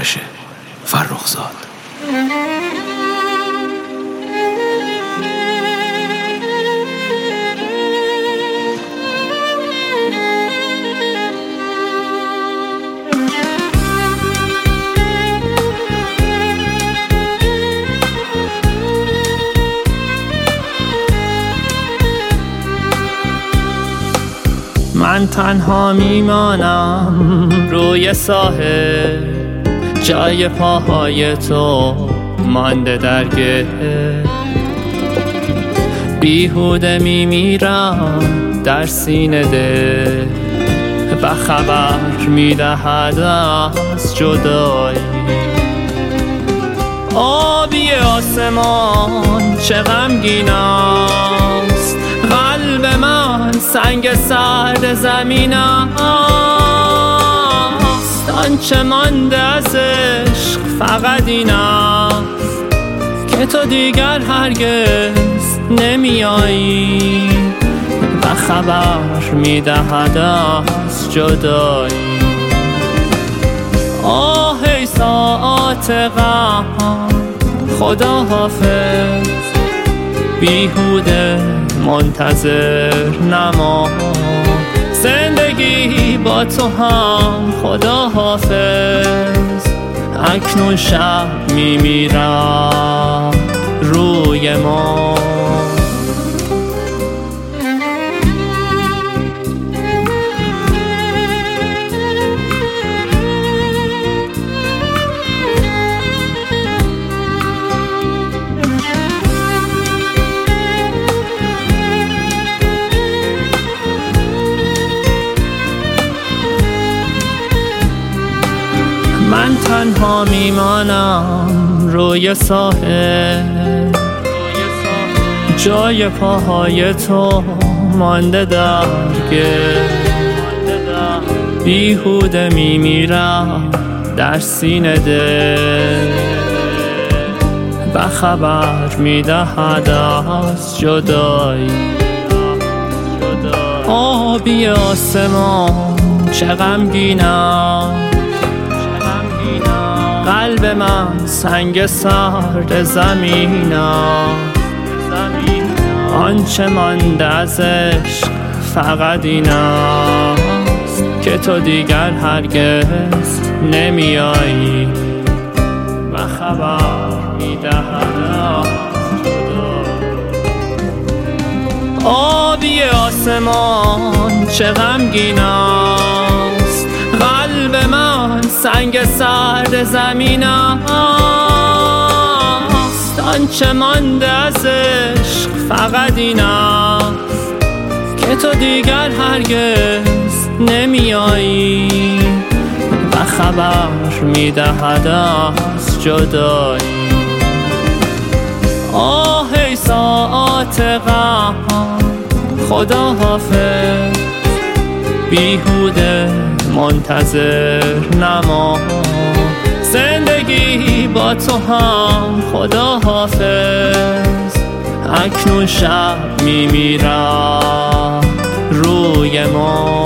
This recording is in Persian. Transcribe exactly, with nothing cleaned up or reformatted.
آرش فرخزاد. من تنها میمانم روی ساحل، جای پاهای تو مانده در گل. بیهوده میمیرم در سینه دل و خبر میدهد از جدایی. آبی آسمان چه غمگین است، قلب من سنگ سرد زمین است. آنچه مانده از عشق فقط این است که تو دیگر هرگز نمیایی و خبر میدهد از جدایی. آه ای ساعت غم خدا حافظ، بیهوده منتظر نما. زندگی با تو هم خدا حافظ، اکنون شب میمیرم روی ما. من تنها میمانم روی ساحل، جای پاهای تو مانده در گل. بیهوده میمیرم در سینه دل و خبر میدهد از جدایی. آبی آسمان چه غمگینم، قلب من سنگ سرد زمینم. آنچه مانده از عشق فقط این است که تو دیگر هرگز نمیایی و خبر میدهد از جدایی. آبی آسمان چه غمگین است، قلب من سنگ سرد زمین است. آنچه مانده از عشق فقط این است که تو دیگر هرگز نمیایی و خبر میدهد از جدایی. آه ای ساعت غم خدا حافظ، بیهوده منتظر نما. زندگی با تو هم خدا حافظ، اکنون شب میمیرم روی ما.